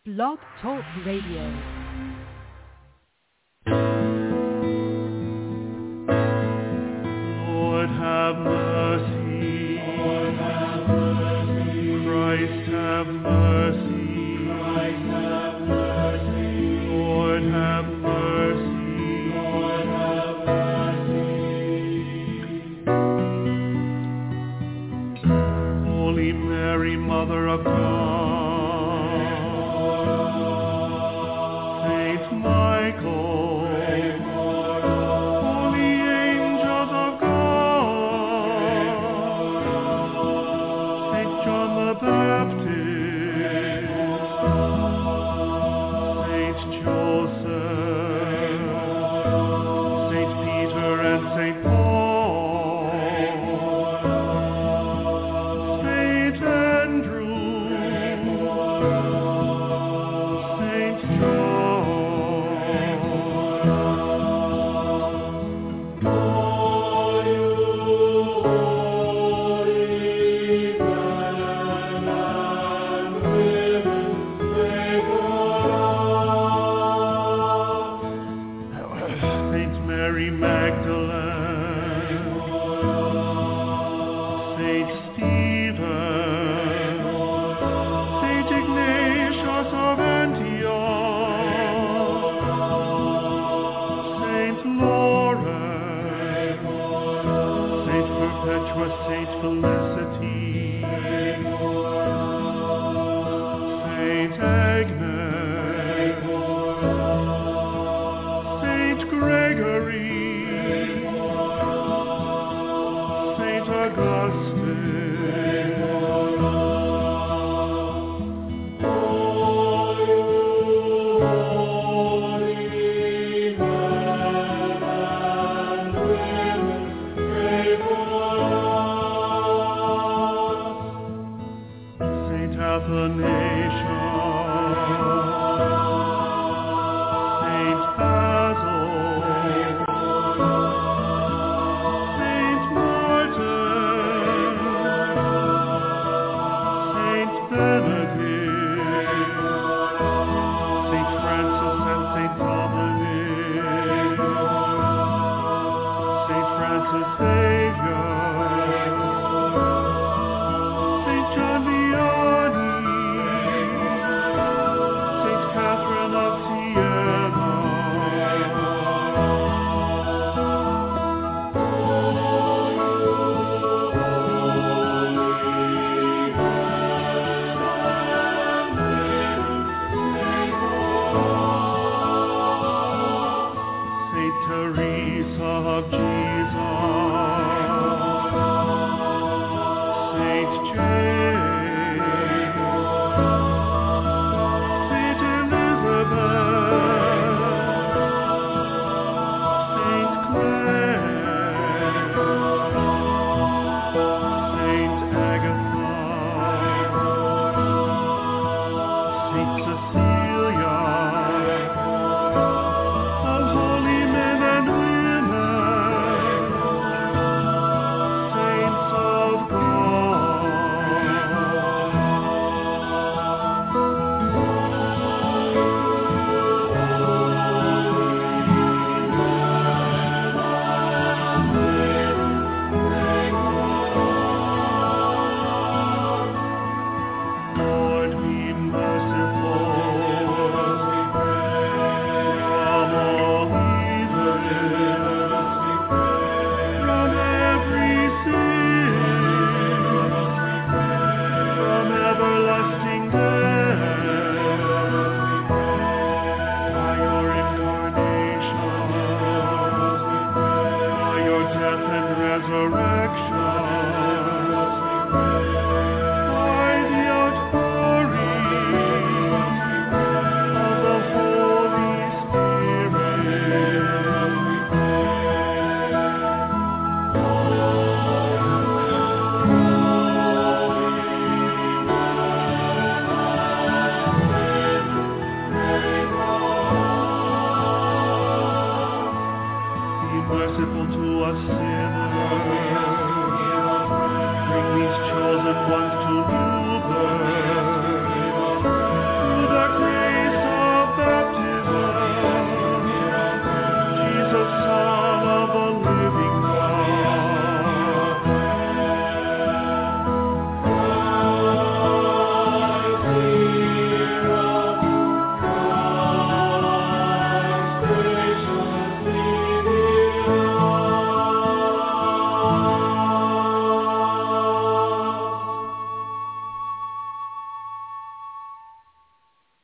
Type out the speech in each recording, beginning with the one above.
Blog Talk Radio. Lord have mercy. Lord have mercy. Christ have mercy. Christ have mercy. Lord have mercy. Lord have mercy. Holy Mary, Mother of God, Saint Michael,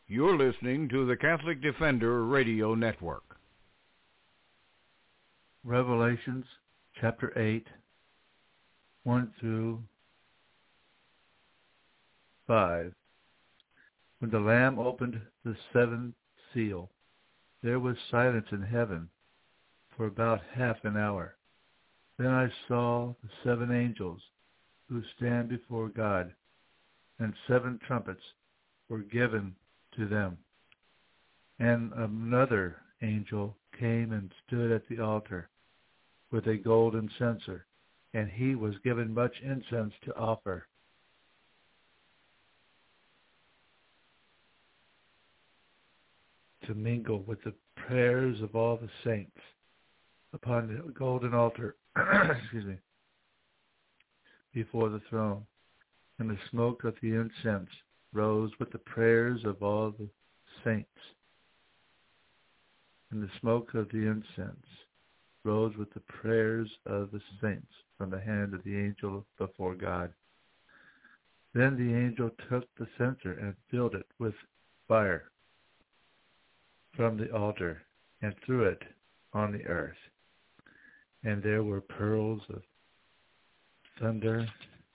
You're listening to the Catholic Defender Radio Network. Revelations chapter 8, 1 through 5. When the Lamb opened the seventh seal, there was silence in heaven for about half an hour. Then I saw the 7 angels who stand before God, and 7 trumpets were given to them. And another angel came and stood at the altar with a golden censer, and he was given much incense to offer. To mingle with the prayers of all the saints upon the golden altar before the throne. And the smoke of the incense rose with the prayers of all the saints. And the smoke of the incense rose with the prayers of the saints from the hand of the angel before God. Then the angel took the censer and filled it with fire from the altar and threw it on the earth. And there were pearls of thunder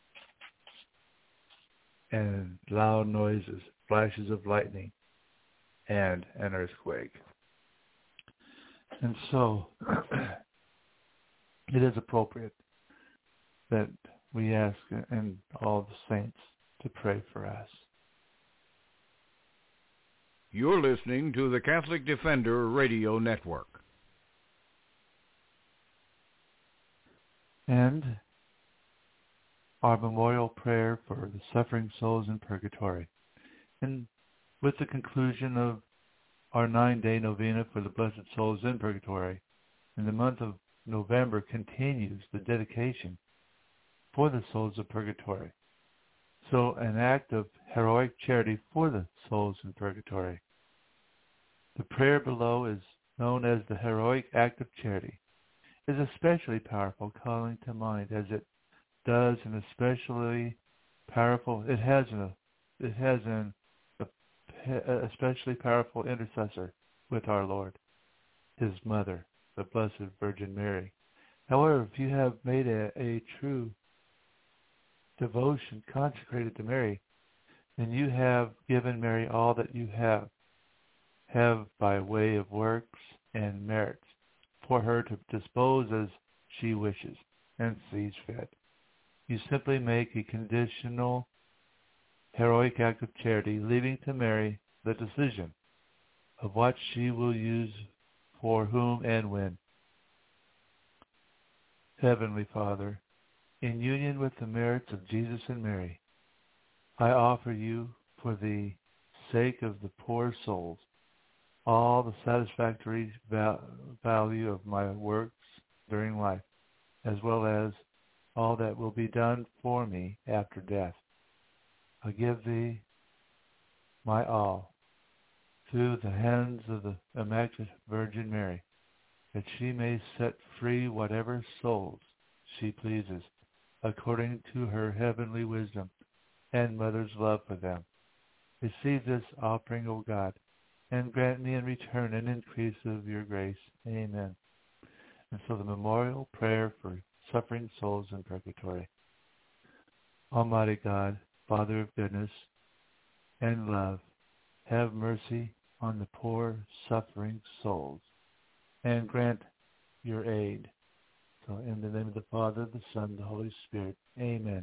and loud noises, flashes of lightning, and an earthquake. And so it is appropriate that we ask and all the saints to pray for us. You're listening to the Catholic Defender Radio Network. And our memorial prayer for the suffering souls in purgatory. And with the conclusion of our 9-day novena for the blessed souls in purgatory, in the month of November continues the dedication for the souls of purgatory. So an act of heroic charity for the souls in purgatory. The prayer below is known as the heroic act of charity. Is especially powerful, calling to mind as it does an especially powerful. It has an especially powerful intercessor with our Lord, His Mother, the Blessed Virgin Mary. However, if you have made a true devotion consecrated to Mary, then you have given Mary all that you have by way of works and merits, for her to dispose as she wishes and sees fit. You simply make a conditional, heroic act of charity, leaving to Mary the decision of what she will use for whom and when. Heavenly Father, in union with the merits of Jesus and Mary, I offer you, for the sake of the poor souls, all the satisfactory value of my works during life, as well as all that will be done for me after death. I give thee my all through the hands of the Immaculate Virgin Mary, that she may set free whatever souls she pleases, according to her heavenly wisdom and mother's love for them. Receive this offering, O God, and grant me in return an increase of your grace. Amen. And so the memorial prayer for suffering souls in purgatory. Almighty God, Father of goodness and love, have mercy on the poor suffering souls and grant your aid. So in the name of the Father, the Son, the Holy Spirit. Amen.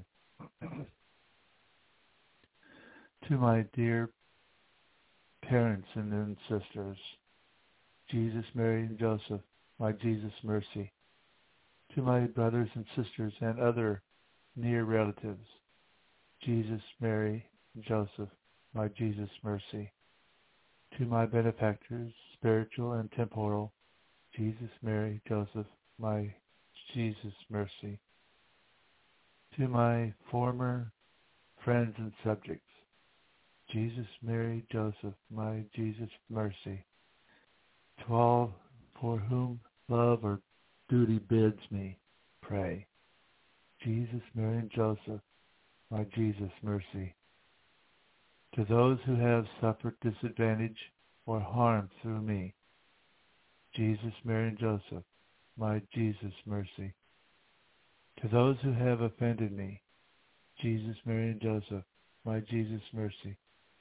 To my dear parents and then sisters, Jesus, Mary, and Joseph, my Jesus mercy. To my brothers and sisters and other near relatives, Jesus, Mary, and Joseph, my Jesus mercy. To my benefactors, spiritual and temporal, Jesus, Mary, Joseph, my Jesus mercy. To my former friends and subjects, Jesus, Mary, Joseph, my Jesus mercy. To all for whom love or duty bids me pray, Jesus, Mary, and Joseph, my Jesus mercy. To those who have suffered disadvantage or harm through me, Jesus, Mary, and Joseph, my Jesus, mercy. To those who have offended me, Jesus, Mary, and Joseph, my Jesus, mercy.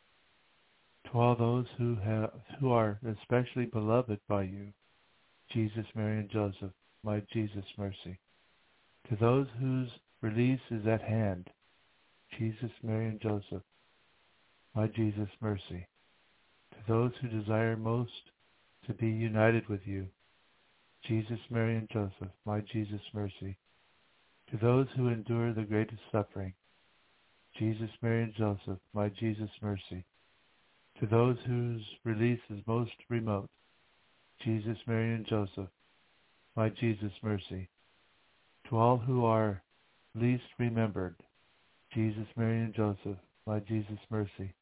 To all those who are especially beloved by you, Jesus, Mary, and Joseph, my Jesus, mercy. To those whose release is at hand, Jesus, Mary, and Joseph, my Jesus, mercy. To those who desire most to be united with you, Jesus, Mary, and Joseph, my Jesus, mercy. To those who endure the greatest suffering, Jesus, Mary, and Joseph, my Jesus, mercy. To those whose release is most remote, Jesus, Mary, and Joseph, my Jesus, mercy. To all who are least remembered, Jesus, Mary, and Joseph, my Jesus, mercy.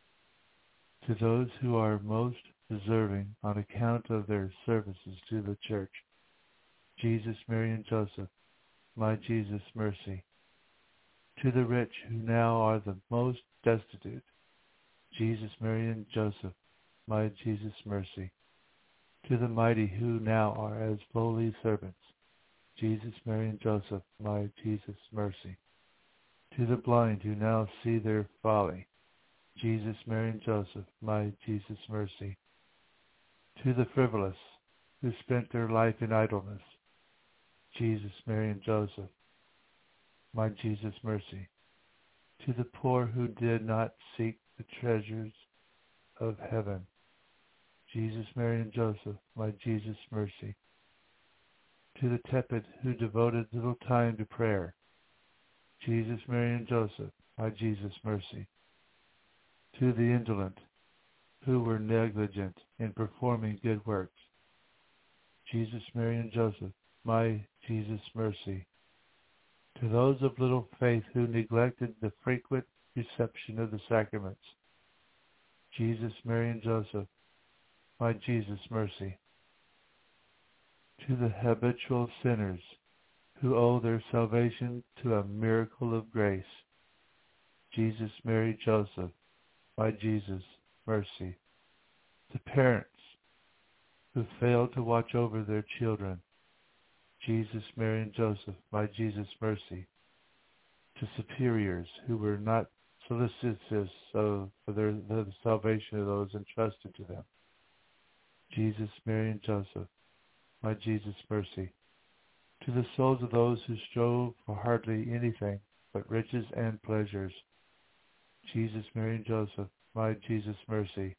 To those who are most deserving on account of their services to the church, Jesus, Mary, and Joseph, my Jesus, mercy. To the rich who now are the most destitute, Jesus, Mary, and Joseph, my Jesus, mercy. To the mighty who now are as lowly servants, Jesus, Mary, and Joseph, my Jesus, mercy. To the blind who now see their folly, Jesus, Mary, and Joseph, my Jesus, mercy. To the frivolous who spent their life in idleness, Jesus, Mary, and Joseph, my Jesus, mercy. To the poor who did not seek the treasures of heaven, Jesus, Mary, and Joseph, my Jesus, mercy. To the tepid who devoted little time to prayer, Jesus, Mary, and Joseph, my Jesus, mercy. To the indolent who were negligent in performing good works, Jesus, Mary, and Joseph, my Jesus, mercy. To those of little faith who neglected the frequent reception of the sacraments, Jesus, Mary, and Joseph, my Jesus, mercy. To the habitual sinners who owe their salvation to a miracle of grace, Jesus, Mary, Joseph, my Jesus, mercy. To parents who fail to watch over their children, Jesus, Mary, and Joseph, my Jesus, mercy. To superiors who were not solicitous for the salvation of those entrusted to them, Jesus, Mary, and Joseph, my Jesus, mercy. To the souls of those who strove for hardly anything but riches and pleasures, Jesus, Mary, and Joseph, my Jesus, mercy.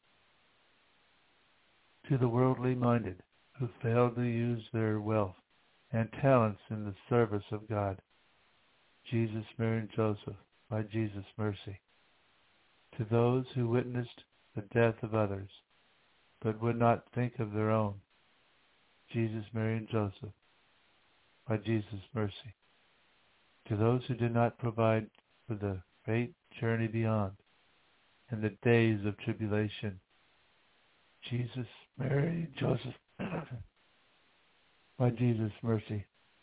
To the worldly minded who fail to use their wealth and talents in the service of God, Jesus, Mary, and Joseph, my Jesus, mercy. To those who witnessed the death of others, but would not think of their own, Jesus, Mary, and Joseph, my Jesus, mercy. To those who did not provide for the great journey beyond and the days of tribulation, Jesus, Mary, and Joseph, my Jesus, mercy.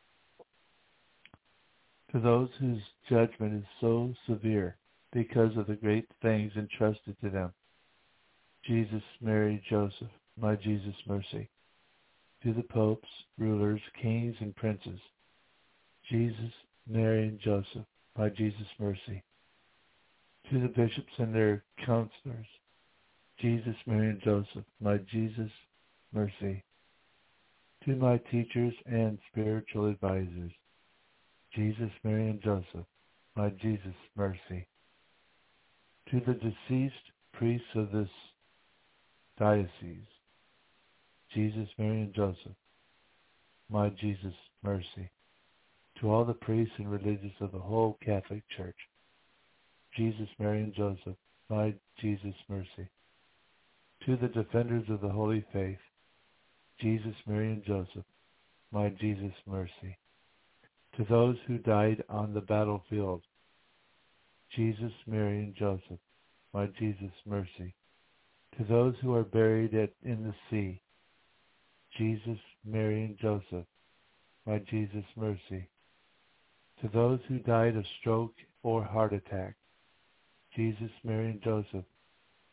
To those whose judgment is so severe because of the great things entrusted to them, Jesus, Mary, Joseph, my Jesus, mercy. To the popes, rulers, kings, and princes, Jesus, Mary, and Joseph, my Jesus, mercy. To the bishops and their counselors, Jesus, Mary, and Joseph, my Jesus, mercy. To my teachers and spiritual advisors, Jesus, Mary, and Joseph, my Jesus, mercy. To the deceased priests of this diocese, Jesus, Mary, and Joseph, my Jesus, mercy. To all the priests and religious of the whole Catholic Church, Jesus, Mary, and Joseph, my Jesus, mercy. To the defenders of the Holy Faith, Jesus, Mary, and Joseph, my Jesus, mercy. To those who died on the battlefield, Jesus, Mary, and Joseph, my Jesus, mercy. To those who are buried in the sea, Jesus, Mary, and Joseph, my Jesus, mercy. To those who died of stroke or heart attack, Jesus, Mary, and Joseph,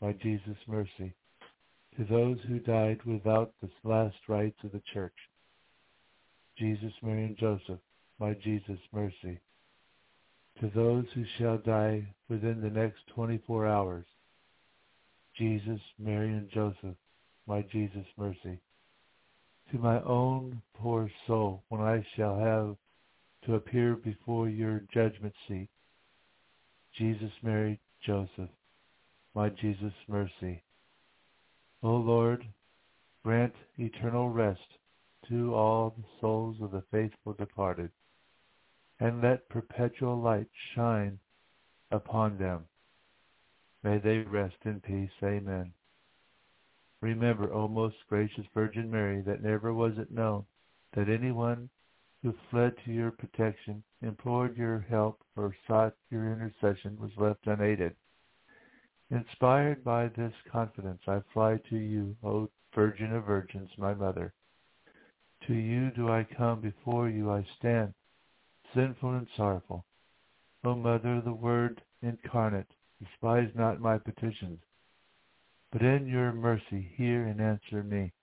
my Jesus, mercy. To those who died without the last rites of the Church, Jesus, Mary, and Joseph, my Jesus, mercy. To those who shall die within the next 24 hours, Jesus, Mary, and Joseph, my Jesus, mercy. To my own poor soul, when I shall have to appear before your judgment seat, Jesus, Mary, Joseph, my Jesus, mercy. O Lord, grant eternal rest to all the souls of the faithful departed, and let perpetual light shine upon them. May they rest in peace. Amen. Remember, O most gracious Virgin Mary, that never was it known that anyone who fled to your protection, implored your help, or sought your intercession was left unaided. Inspired by this confidence, I fly to you, O Virgin of Virgins, my Mother. To you do I come, before you I stand, sinful and sorrowful. O Mother of the Word incarnate, despise not my petitions, but in your mercy hear and answer me.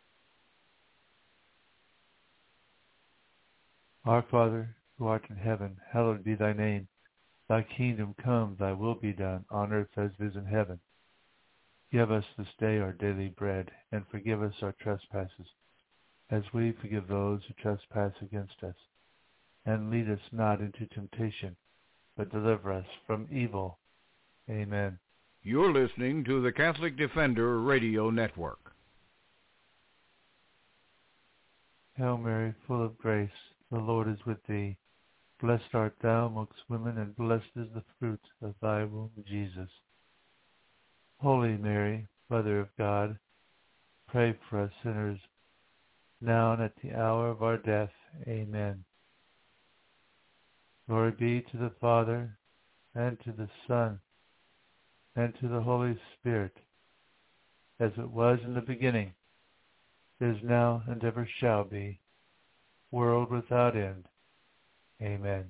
Our Father, who art in heaven, hallowed be thy name. Thy kingdom come, thy will be done, on earth as it is in heaven. Give us this day our daily bread, and forgive us our trespasses, as we forgive those who trespass against us. And lead us not into temptation, but deliver us from evil. Amen. You're listening to the Catholic Defender Radio Network. Hail Mary, full of grace, the Lord is with thee. Blessed art thou amongst women, and blessed is the fruit of thy womb, Jesus. Holy Mary, Mother of God, pray for us sinners, now and at the hour of our death. Amen. Glory be to the Father, and to the Son, and to the Holy Spirit, as it was in the beginning, is now, and ever shall be, world without end. Amen.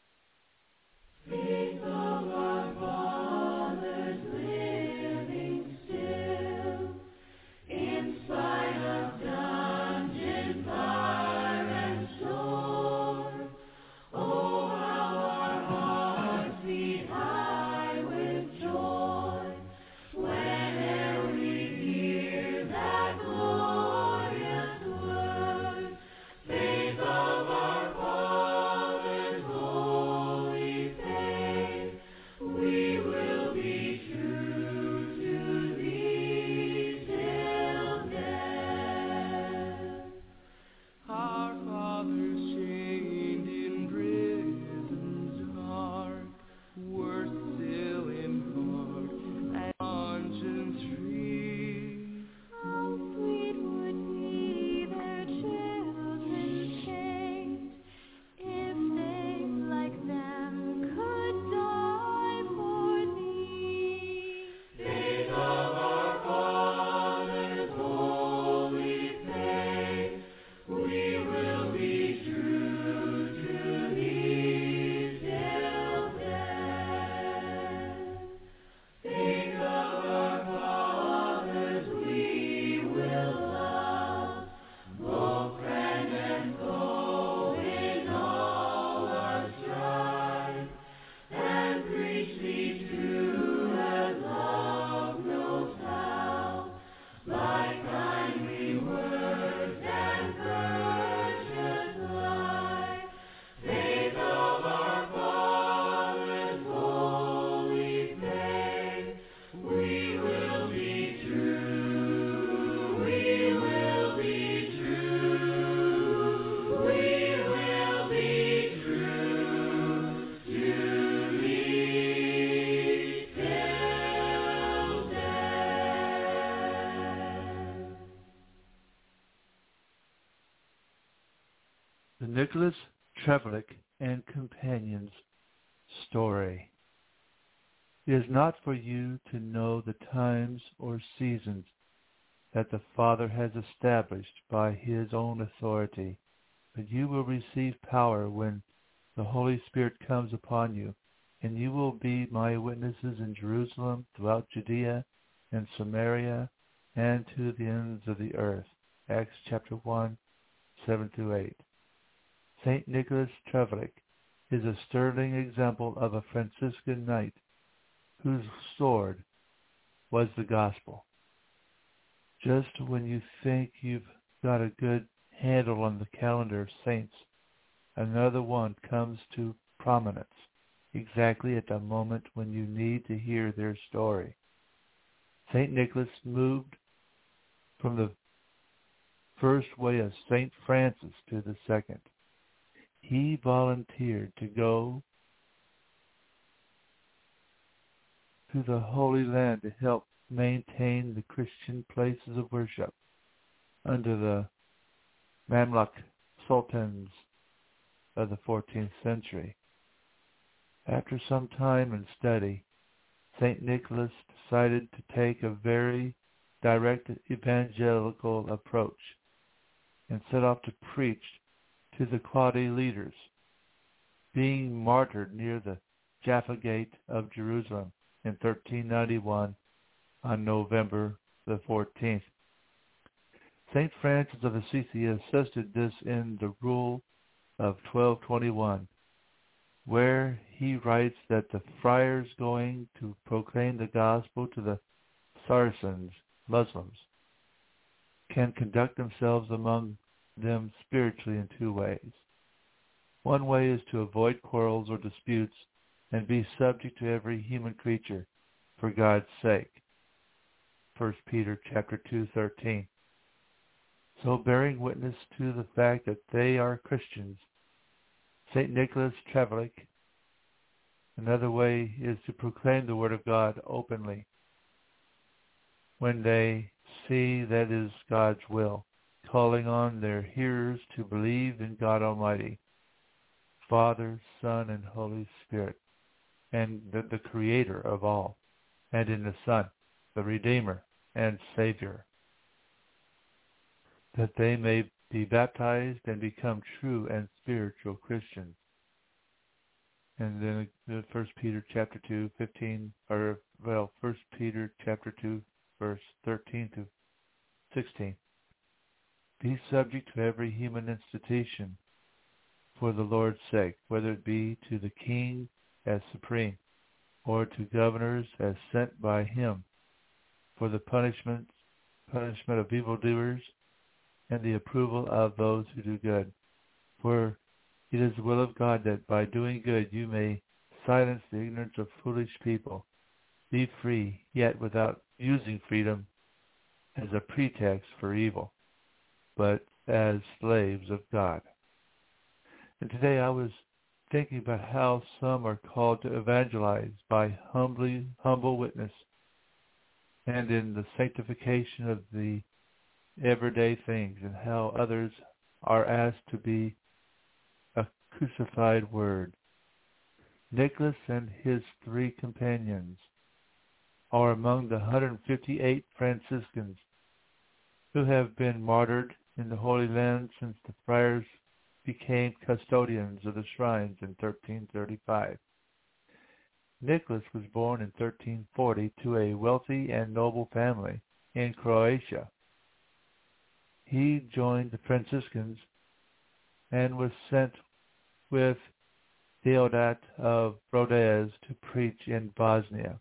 Speak of our fathers living still, in spite of dungeon, fire, and sword. Oh, how our hearts beat high with joy, whene'er we hear that glorious word. Faith of our fathers, holy faith, we will be true to thee till death. Our fathers chained in prisons dark, were still in court and conscience free. How sweet would be their children's fate, if they like them could die for thee. Faith of our fathers, holy faith, we will be true to thee till death. Faith of our fathers we will love, both friend and foe in all our strife, and preach thee true as love knows how, by kindly words and virtuous life. Faith of our fathers, holy faith, we will be true, we will be true, we will be true to thee till death. The Nicholas Trevlik and Companions Story. It is not for you to know the times or seasons that the Father has established by his own authority, but you will receive power when the Holy Spirit comes upon you, and you will be my witnesses in Jerusalem, throughout Judea, in Samaria and to the ends of the earth. Acts chapter 1, 7-8. St. Nicholas Trevelyan is a sterling example of a Franciscan knight whose sword was the gospel. Just when you think you've got a good handle on the calendar of saints, another one comes to prominence exactly at the moment when you need to hear their story. St. Nicholas moved from the first way of St. Francis to the second. He volunteered to go to the Holy Land to help maintain the Christian places of worship under the Mamluk sultans of the 14th century. After some time and study, St. Nicholas decided to take a very direct evangelical approach and set off to preach to the cloudy leaders, being martyred near the Jaffa Gate of Jerusalem in 1391 on November the 14th. St. Francis of Assisi assisted this in the Rule of 1221, where he writes that the friars going to proclaim the gospel to the Saracens, Muslims, can conduct themselves among them spiritually in two ways. One way is to avoid quarrels or disputes and be subject to every human creature for God's sake. 1 Peter chapter 2:13. So bearing witness to the fact that they are Christians, St. Nicholas Trevelyan, another way is to proclaim the Word of God openly when they see that is God's will, calling on their hearers to believe in God Almighty, Father, Son, and Holy Spirit, and the Creator of all, and in the Son, the Redeemer and Savior, that they may be baptized and become true and spiritual Christians. And then 1 Peter chapter 2, 1 Peter chapter 2, verse 13 to 16. Be subject to every human institution for the Lord's sake, whether it be to the king as supreme, or to governors as sent by him, for the punishment of evildoers and the approval of those who do good. For it is the will of God that by doing good you may silence the ignorance of foolish people. Be free, yet without using freedom as a pretext for evil, but as slaves of God. And today I was thinking about how some are called to evangelize by humble witness and in the sanctification of the everyday things, and how others are asked to be a crucified word. Nicholas and his three companions are among the 158 Franciscans who have been martyred in the Holy Land since the friars became custodians of the shrines in 1335. Nicholas was born in 1340 to a wealthy and noble family in Croatia. He joined the Franciscans and was sent with Deodat of Rodez to preach in Bosnia.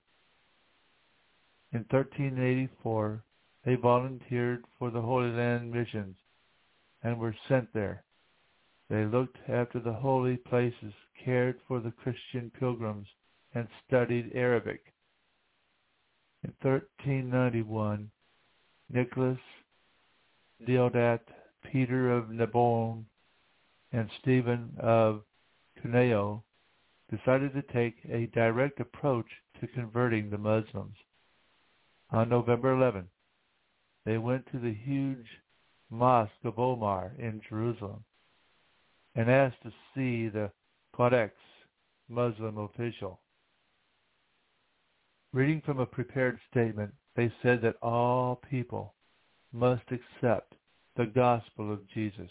In 1384, they volunteered for the Holy Land missions and were sent there. They looked after the holy places, cared for the Christian pilgrims, and studied Arabic. In 1391, Nicholas, Deodat, Peter of Narbonne, and Stephen of Cuneo decided to take a direct approach to converting the Muslims. On November 11, they went to the huge Mosque of Omar in Jerusalem and asked to see the Codex Muslim official. Reading from a prepared statement, they said that all people must accept the gospel of Jesus.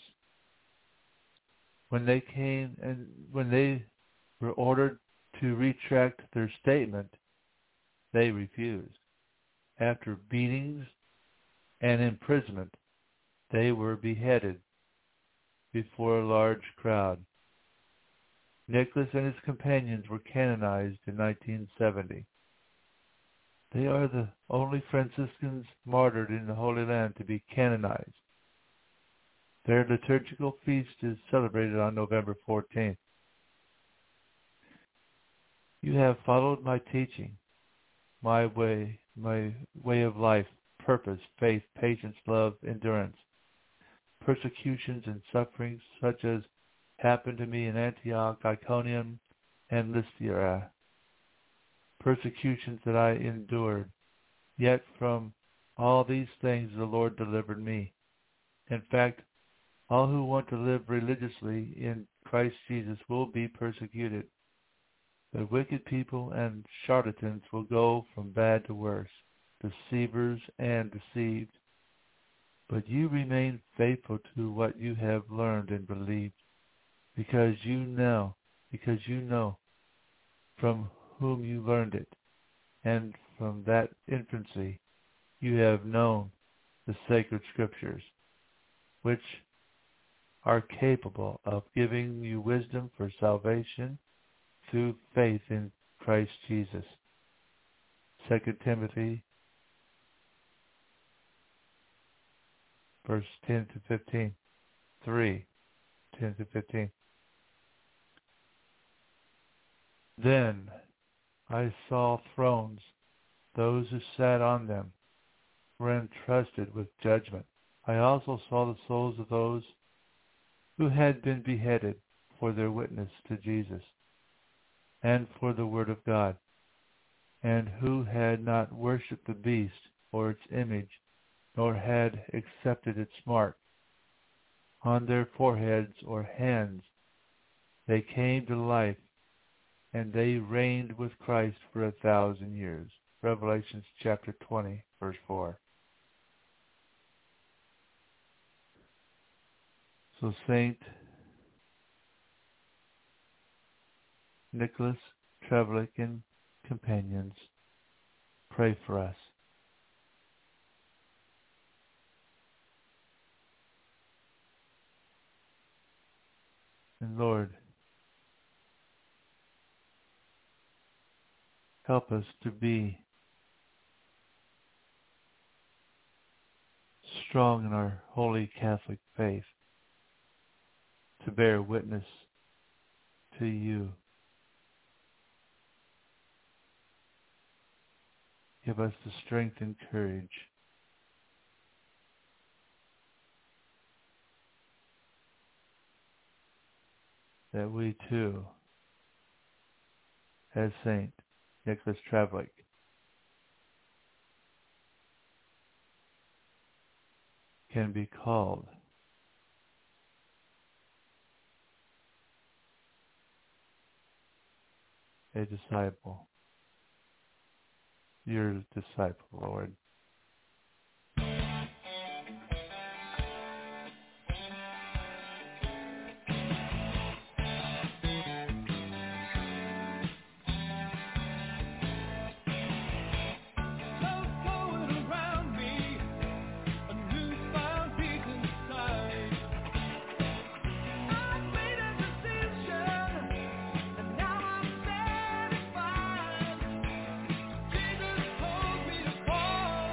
When they were ordered to retract their statement, they refused. after beatings and imprisonment, they were beheaded before a large crowd. Nicholas and his companions were canonized in 1970. They are the only Franciscans martyred in the Holy Land to be canonized. Their liturgical feast is celebrated on November 14th. You have followed my teaching, my way of life, purpose, faith, patience, love, endurance, persecutions and sufferings such as happened to me in Antioch, Iconium, and Lystra, persecutions that I endured. Yet from all these things the Lord delivered me. In fact, all who want to live religiously in Christ Jesus will be persecuted. The wicked people and charlatans will go from bad to worse, deceivers and deceived. But you remain faithful to what you have learned and believed, because you know from whom you learned it, and from that infancy you have known the sacred scriptures, which are capable of giving you wisdom for salvation through faith in Christ Jesus. 2 Timothy verse 10 to 15. 3, 10 to 15. Then I saw thrones. Those who sat on them were entrusted with judgment. I also saw the souls of those who had been beheaded for their witness to Jesus and for the word of God, and who had not worshipped the beast or its image, nor had accepted its mark on their foreheads or hands. They came to life, and they reigned with Christ for 1,000 years. Revelations chapter 20, verse 4. So Saint Nicholas Trevlik and companions, pray for us. And Lord, help us to be strong in our holy Catholic faith, to bear witness to you. Give us the strength and courage that we too, as Saint Nicholas Trevlik, can be called a disciple, your disciple, Lord. Jesus told me to fall.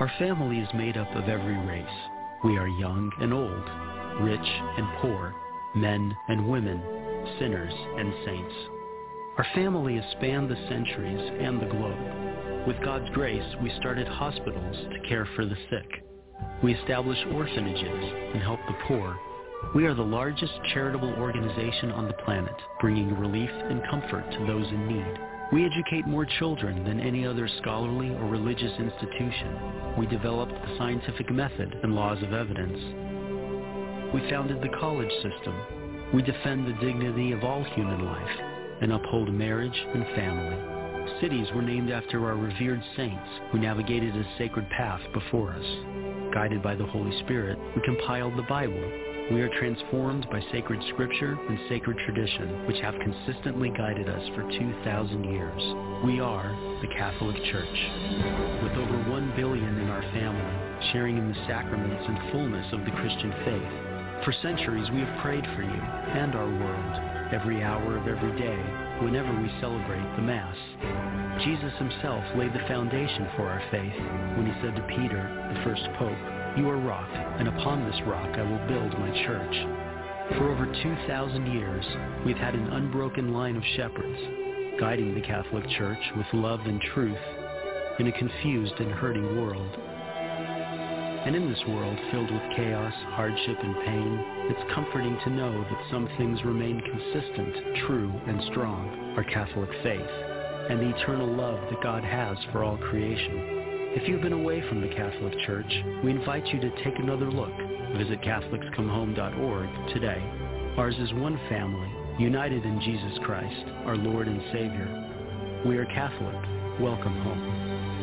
Our family is made up of every race. We are young and old, rich and poor, men and women, sinners and saints. Our family has spanned the centuries and the globe. With God's grace, we started hospitals to care for the sick. We established orphanages and help the poor. We are the largest charitable organization on the planet, bringing relief and comfort to those in need. We educate more children than any other scholarly or religious institution. We developed the scientific method and laws of evidence. We founded the college system. We defend the dignity of all human life and uphold marriage and family. Cities were named after our revered saints who navigated a sacred path before us. Guided by the Holy Spirit, we compiled the Bible. We are transformed by sacred scripture and sacred tradition, which have consistently guided us for 2,000 years. We are the Catholic Church. With over 1 billion in our family, sharing in the sacraments and fullness of the Christian faith. For centuries, we have prayed for you and our world, every hour of every day, whenever we celebrate the Mass. Jesus himself laid the foundation for our faith when he said to Peter, the first pope, "You are rock, and upon this rock I will build my church." For over 2,000 years, we've had an unbroken line of shepherds, guiding the Catholic Church with love and truth in a confused and hurting world. And in this world filled with chaos, hardship, and pain, it's comforting to know that some things remain consistent, true, and strong, our Catholic faith, and the eternal love that God has for all creation. If you've been away from the Catholic Church, we invite you to take another look. Visit CatholicsComeHome.org today. Ours is one family, united in Jesus Christ, our Lord and Savior. We are Catholic. Welcome home.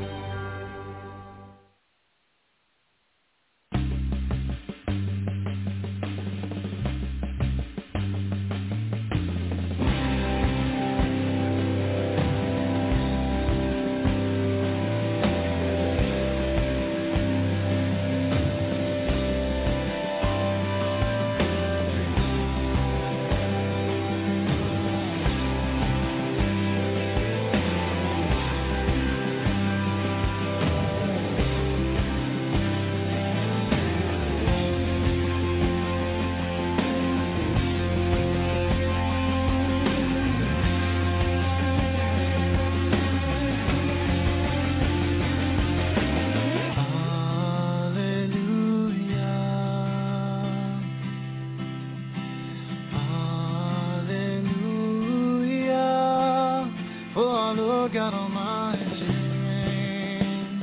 God Almighty reigns.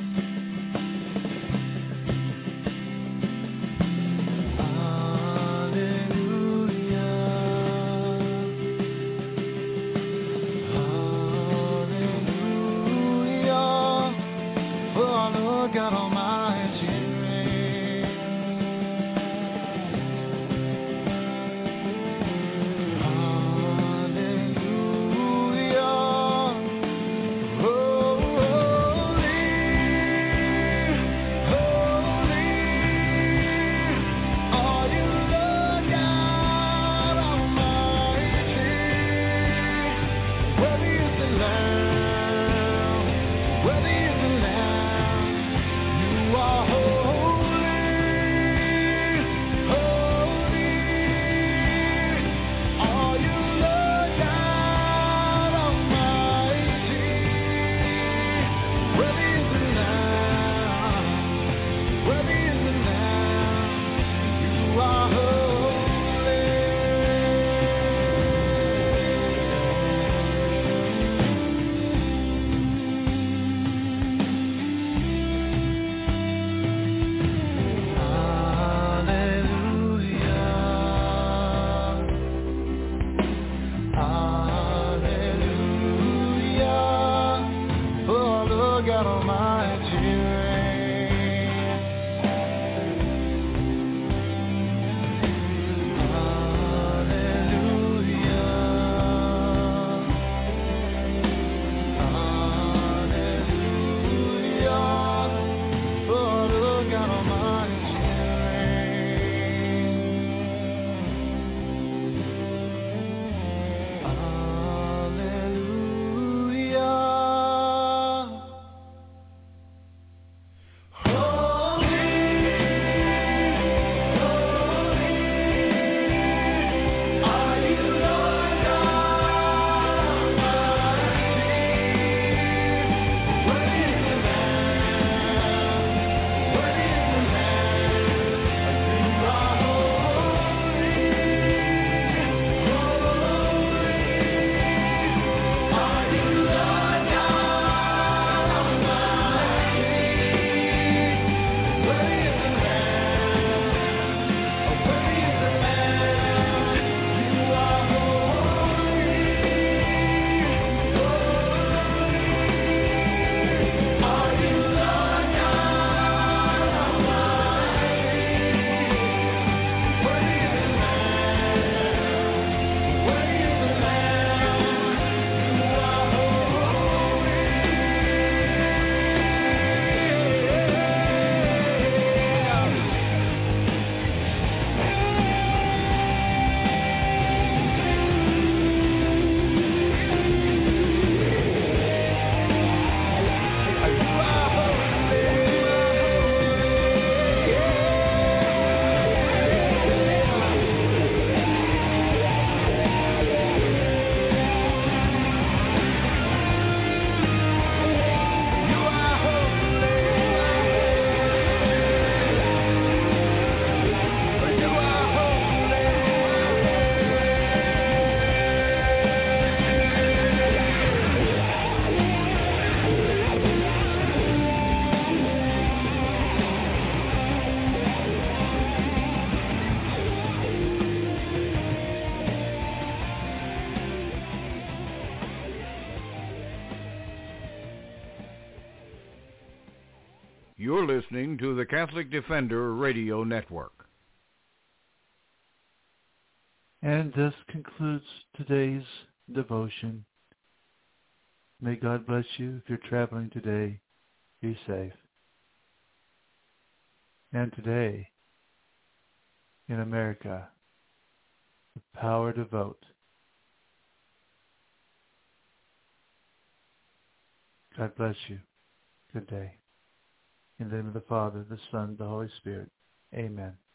Hallelujah. Hallelujah. For our Lord God Almighty reigns. Lamb, worthy is the Lamb, you are You're listening to the Catholic Defender Radio Network. And this concludes today's devotion. May God bless you. If you're traveling today, be safe. And today, in America, the power to vote. God bless you. Good day. In the name of the Father, the Son, the Holy Spirit. Amen.